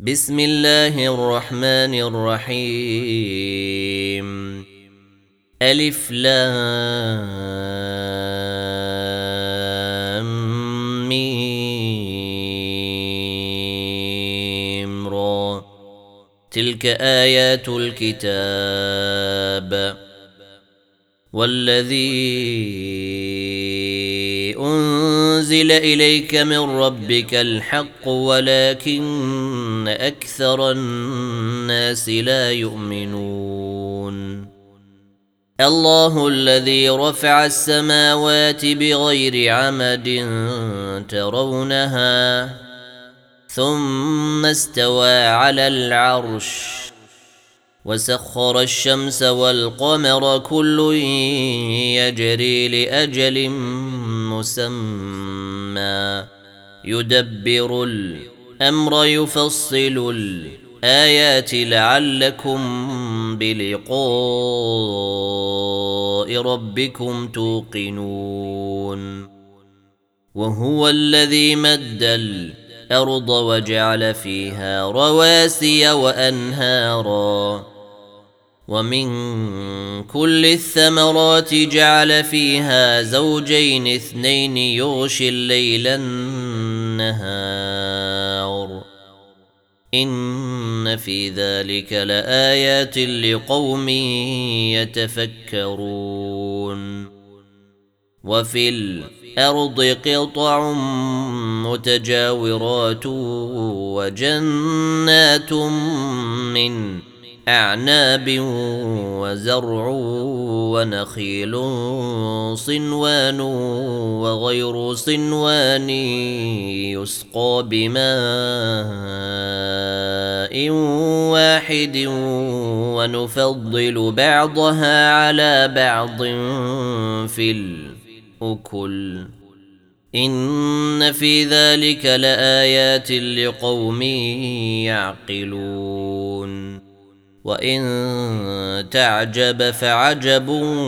بسم الله الرحمن الرحيم. ألف لام ميم را. تلك آيات الكتاب والذي أنزل إليك من ربك الحق ولكن أكثر الناس لا يؤمنون. الله الذي رفع السماوات بغير عمد ترونها ثم استوى على العرش وسخر الشمس والقمر كل يجري لأجل مسمى يدبر الأمر يفصل الآيات لعلكم بلقاء ربكم توقنون. وهو الذي مد الأرض وجعل فيها رواسي وأنهارا ومن كل الثمرات جعل فيها زوجين اثنين يغشي الليل النهار إن في ذلك لآيات لقوم يتفكرون. وفي الأرض قطع متجاورات وجنات من أعناب وزرع ونخيل صنوان وغير صنوان يسقى بماء واحد ونفضل بعضها على بعض في الأكل إن في ذلك لآيات لقوم يعقلون. وإن تعجب فعجب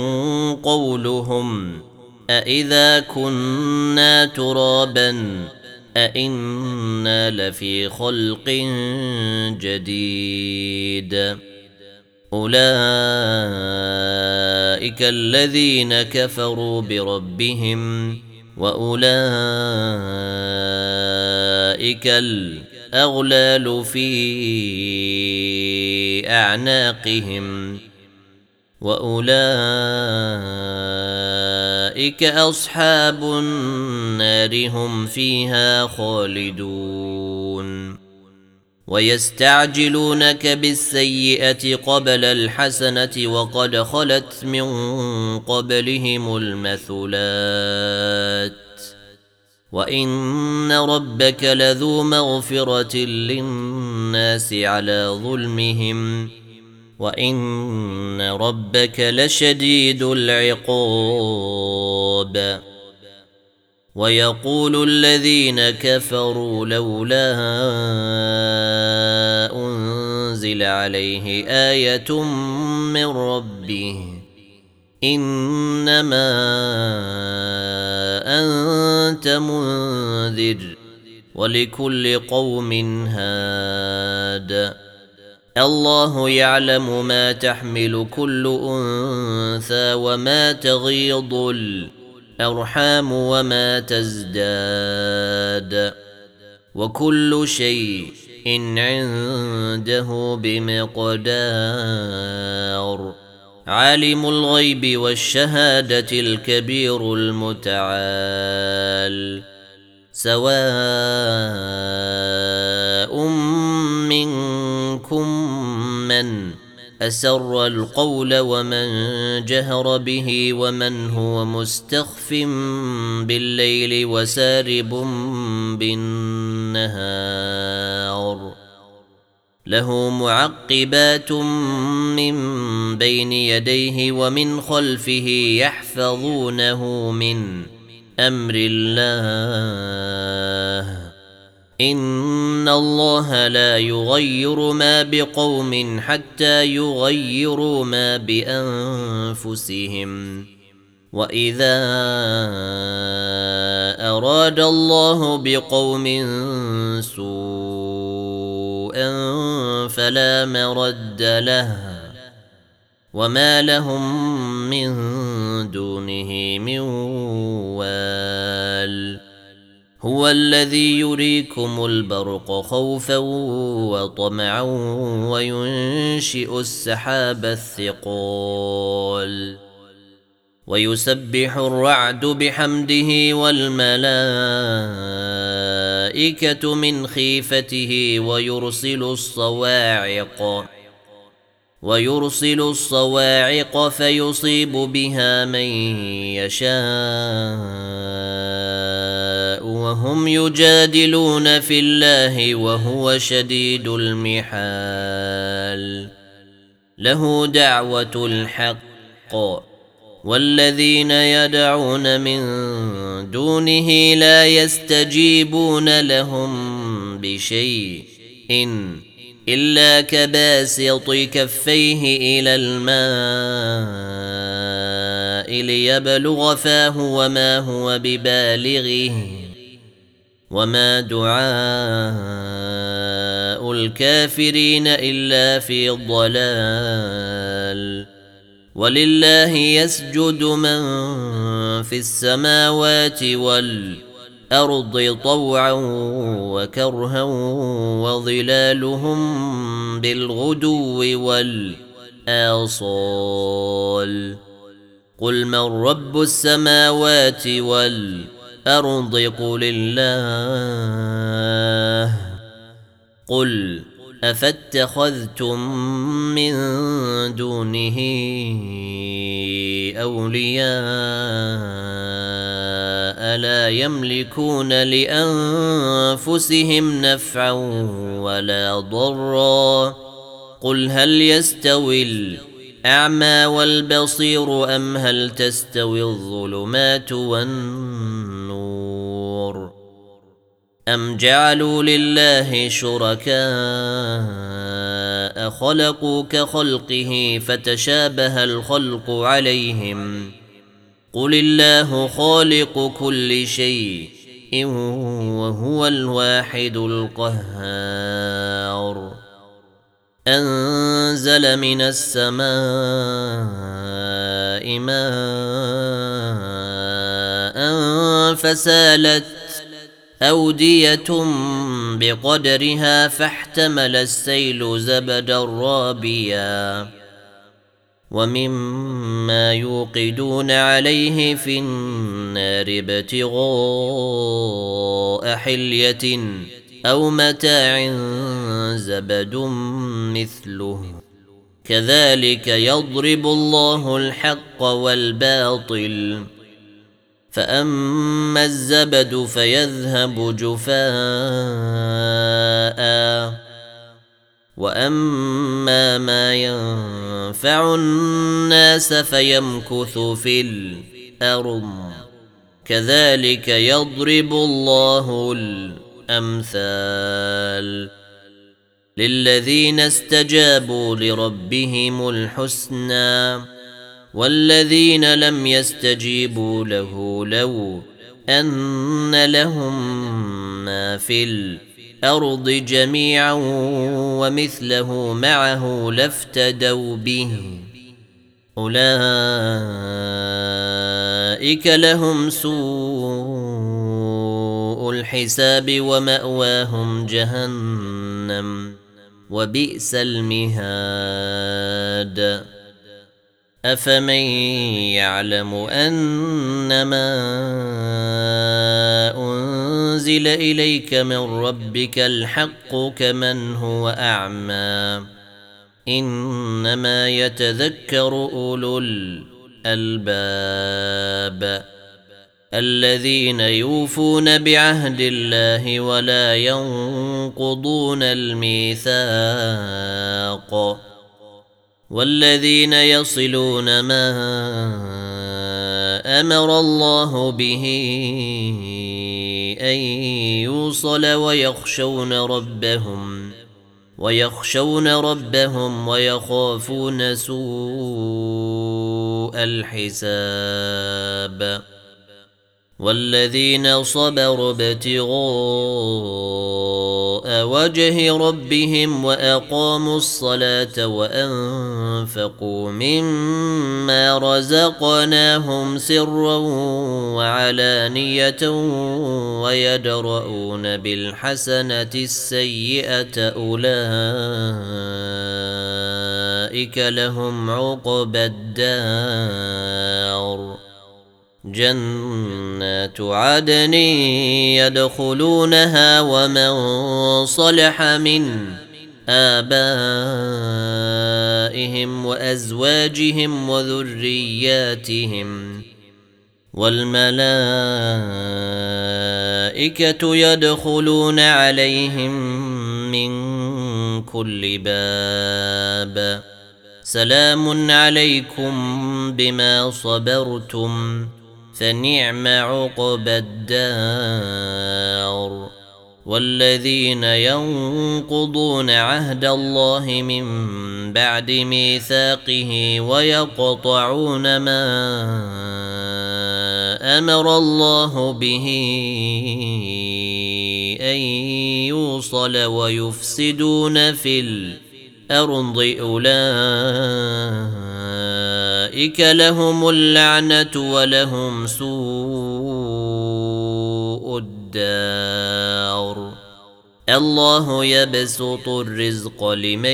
قولهم أإذا كنا ترابا أإنا لفي خلق جديد. أولئك الذين كفروا بربهم وأولئك الأغلال في أعناقهم وأولئك أصحاب النار هم فيها خالدون. ويستعجلونك بالسيئة قبل الحسنة وقد خلت من قبلهم المثلات وإن ربك لذو مغفرة للناس على ظلمهم وإن ربك لشديد العقاب. ويقول الذين كفروا لولا أنزل عليه آية من ربه إنما أنت منذر ولكل قوم هاد. الله يعلم ما تحمل كل أنثى وما تغيض الأرحام وما تزداد وكل شيء عنده بمقدار. عالم الغيب والشهادة الكبير المتعال. سواء منكم من أسر القول ومن جهر به ومن هو مستخف بالليل وسارب بالنهار له معقبات من بين يديه ومن خلفه يحفظونه من أمر الله إن الله لا يغير ما بقوم حتى يغيروا ما بأنفسهم وإذا أراد الله بقوم سوء فلا مرد له وما لهم من دونه من وال هو الذي يريكم البرق خوفا وطمعا وينشئ السحاب الثقال ويسبح الرعد بحمده والملائكة من خيفته ويرسل الصواعق فيصيب بها من يشاء وهم يجادلون في الله وهو شديد المحال له دعوة الحق والذين يدعون من دونه لا يستجيبون لهم بشيء إلا كباسط كفيه إلى الماء ليبلغ فاه وما هو ببالغه وما دعاء الكافرين إلا في ضلال ولله يسجد من في السماوات والأرض طوعا وكرها وظلالهم بالغدو والآصال قل من رب السماوات والأرض قل الله قل أفاتخذتم من دونه أولياء لا يملكون لأنفسهم نفعا ولا ضرا قل هل يستوي الأعمى والبصير أم هل تستوي الظلمات والنور أم جعلوا لله شركاء خلقوا كخلقه فتشابه الخلق عليهم قل الله خالق كل شيء وهو الواحد القهار أنزل من السماء ماء فسالت أودية بقدرها فاحتمل السيل زبدا رابيا ومما يوقدون عليه في النار ابتغاء حلية أو متاع زبد مثله كذلك يضرب الله الحق والباطل فأما الزبد فيذهب جفاء وأما ما ينفع الناس فيمكث في الأرض كذلك يضرب الله الأمثال للذين استجابوا لربهم الحسنى والذين لم يستجيبوا له لو أن لهم ما في الأرض جميعا ومثله معه لافتدوا به أولئك لهم سوء الحساب ومأواهم جهنم وبئس المهاد أفمن يعلم أنما أنزل إليك من ربك الحق كمن هو أعمى إنما يتذكر أولو الألباب الذين يوفون بعهد الله ولا ينقضون الميثاق والذين يصلون ما أمر الله به أن يوصل ويخشون ربهم ويخافون سوء الحساب والذين صبروا ابتغاء وجه ربهم وأقاموا الصلاة وأنفقوا مما رزقناهم سرا وعلانية ويدرؤون بالحسنة السيئة أولئك لهم عقبى الدار جنات عدن يدخلونها ومن صلح من آبائهم وأزواجهم وذرياتهم والملائكة يدخلون عليهم من كل باب سلام عليكم بما صبرتم فنعم عقبى الدار والذين ينقضون عهد الله من بعد ميثاقه ويقطعون ما أمر الله به أن يوصل ويفسدون في الأرض أولئك لهم اللعنة ولهم سوء الدار الله يبسط الرزق لمن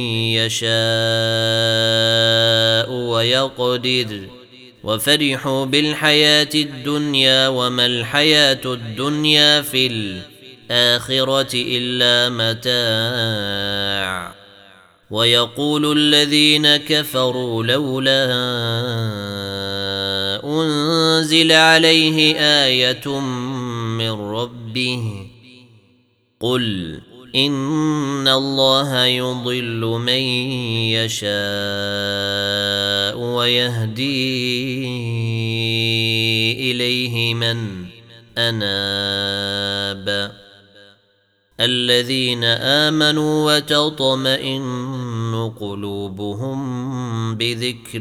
يشاء ويقدر وفرحوا بالحياة الدنيا وما الحياة الدنيا في الآخرة إلا متاع ويقول الذين كفروا لولا أنزل عليه آية من ربه قل إن الله يضل من يشاء ويهدي إليه من أناب الذين آمنوا وتطمئن قلوبهم بذكر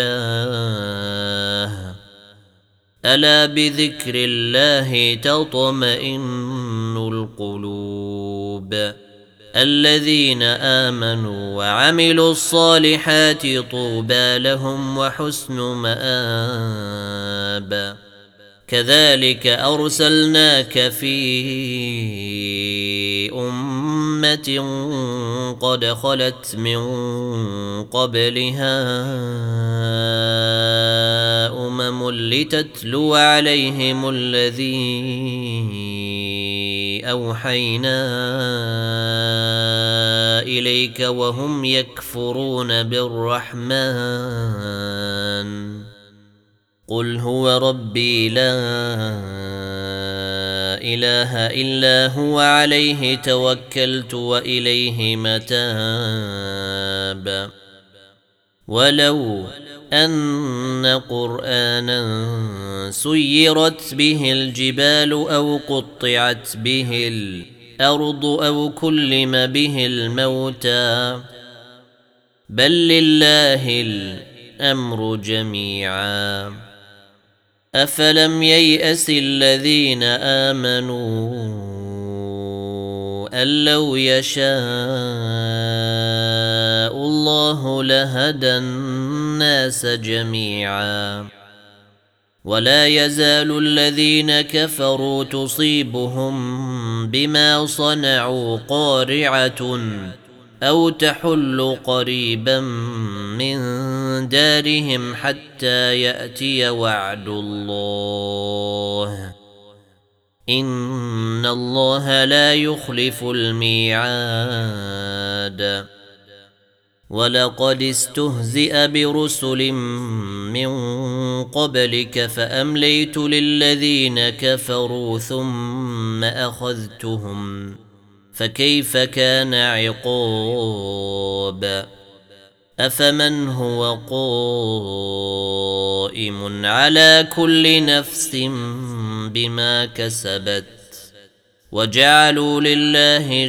الله ألا بذكر الله تطمئن القلوب الذين آمنوا وعملوا الصالحات طوبى لهم وحسن مآب كذلك أرسلناك في أمة قد خلت من قبلها لتتلو عليهم الذي أوحينا إليك وهم يكفرون بالرحمن قل هو ربي لا إله إلا هو عليه توكلت وإليه متاب ولو أن قرآنا سيرت به الجبال أو قطعت به الأرض أو كلم به الموتى بل لله الأمر جميعا أفلم ييأس الذين آمنوا أن لو يشاء الله لهدى الناس جميعا ولا يزال الذين كفروا تصيبهم بما صنعوا قارعة أو تحل قريبا من دارهم حتى يأتي وعد الله إن الله لا يخلف الميعاد ولقد استهزئ برسل من قبلك فأمليت للذين كفروا ثم أخذتهم فكيف كان عقاب أفمن هو قائم على كل نفس بما كسبت وجعلوا لله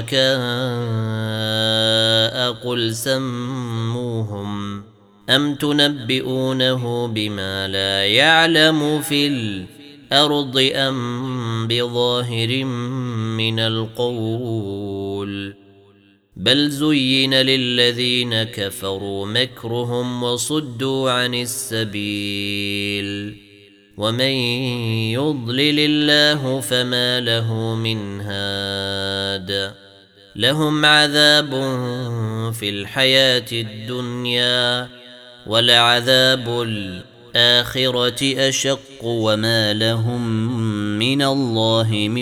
شركاء قل سموهم أم تنبئونه بما لا يعلم في الأرض أم بظاهر من القول بل زين للذين كفروا مكرهم وصدوا عن السبيل ومن يضلل الله فما له من هاد لهم عذاب في الحياة الدنيا ولعذاب الآخرة أشق وما لهم من الله من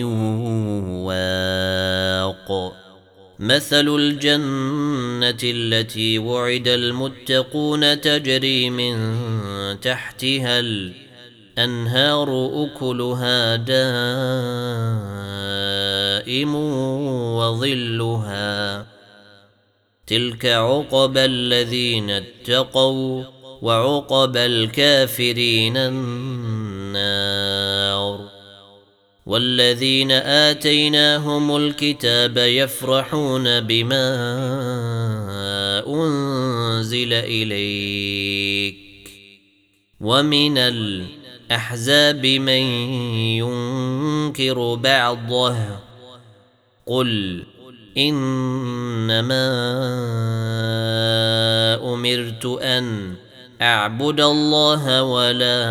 واق مثل الجنة التي وعد المتقون تجري من تحتها الأنهار أكلها دائم وظلها تلك عقبى الذين اتقوا وعقبى الكافرين النار والذين آتيناهم الكتاب يفرحون بما أنزل إليك ومن الأحزاب من ينكر بعضه قل إنما أمرت أن أعبد الله ولا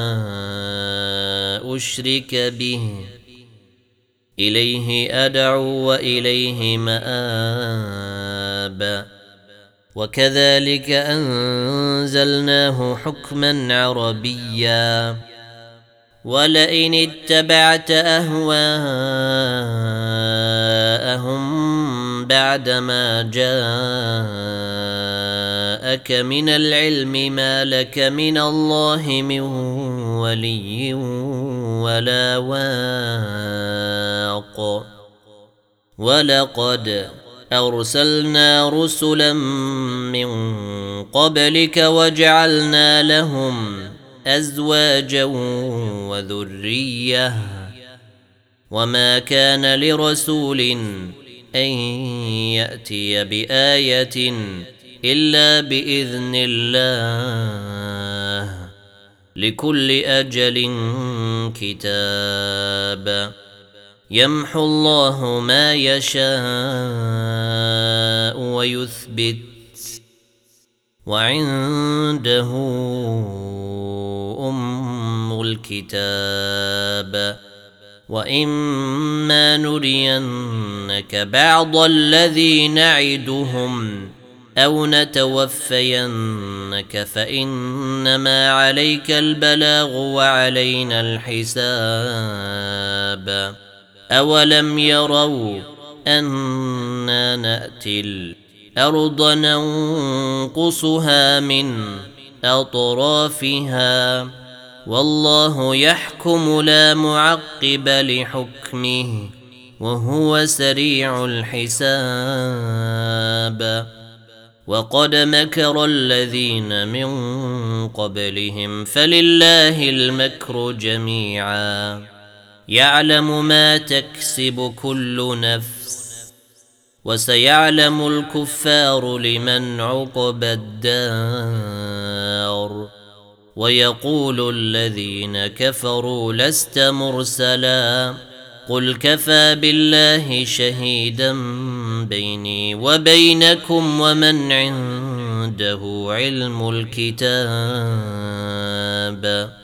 أشرك به إليه أدعو وإليه مآب وكذلك أنزلناه حكما عربيا ولئن اتبعت أهواءهم بعدما جاءك من العلم ما لك من الله من ولي ولا واق ولقد أرسلنا رسلا من قبلك وجعلنا لهم أزواجا وذرية وما كان لرسول أن يأتي بآية إلا بإذن الله لكل أجل كتاب يمحو الله ما يشاء ويثبت وعنده أم الكتاب وإما نرينك بعض الذي نعدهم أو نتوفينك فإنما عليك البلاغ وعلينا الحساب أولم يروا أنا نأتي الأرض ننقصها من أطرافها والله يحكم لا معقب لحكمه وهو سريع الحساب وقد مكر الذين من قبلهم فلله المكر جميعا يعلم ما تكسب كل نفس وسيعلم الكفار لمن عقبى الدار ويقول الذين كفروا لست مرسلا قل كفى بالله شهيدا بيني وبينكم ومن عنده علم الكتاب